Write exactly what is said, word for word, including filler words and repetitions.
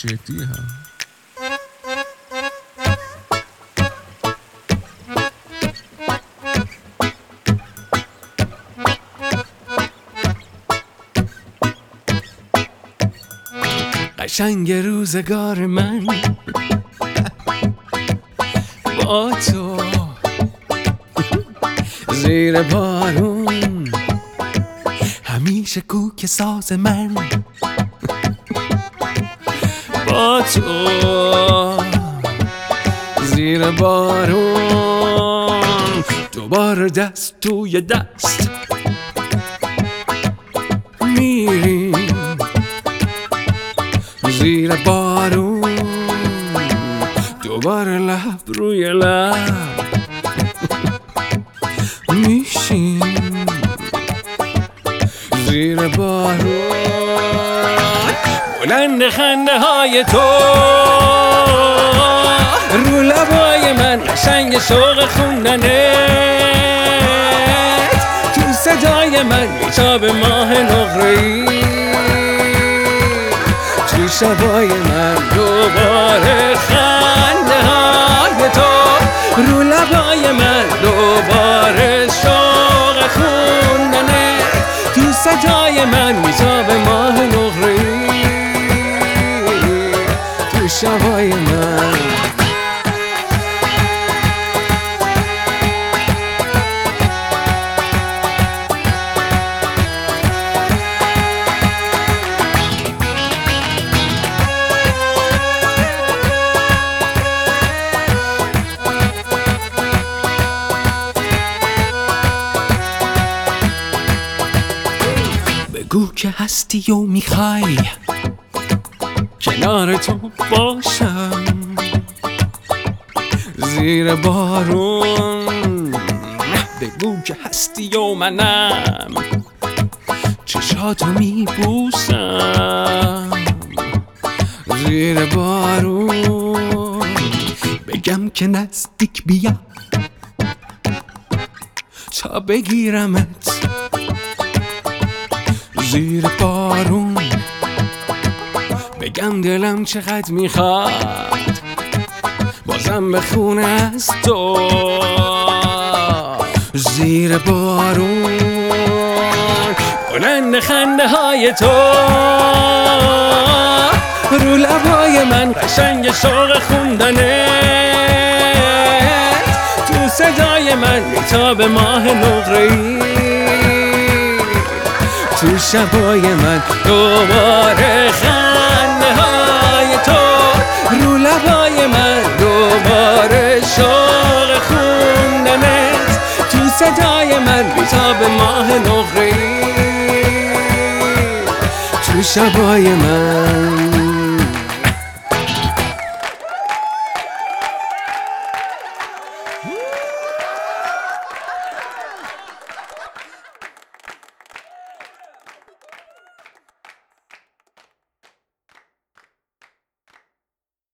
جدی هم قشنگ روزگار من با تو زیر بارون، همیشه کوک ساز من با تو زیر بارون، دوباره دست توی دست میریم زیر بارون، دوباره لب روی لب میشیم زیر بارون. بلند خنده های تو رو لبای من، قشنگ شوق خوندنت تو صدای من، میتاب ماه نقره‌ای تو شبای من، دوباره خنده های تو رو لبای من، دوباره شوق خوندنت تو صدای من، میتاب ماه نقره‌ای تو شبای من. بگو که هستی و میخوای کنار تو باشم زیر بارون. بگو که هستی و منم چشاتو میبوسم زیر بارون. بگم که نزدیک بیا تا بگیرمت زیر بارون. بگم دلم چقدر میخواد بازم بخونه از تو زیر بارون. بلند خنده های تو رو لبای من، قشنگ شوق خوندنت تو صدای من، میتاب ماه نقره‌ای تو شبای من، دوباره خنده های تو رو لبای من، دوباره شوق خوندنت تو صدای من، بیتاب ماه نقره‌ای تو شبای من.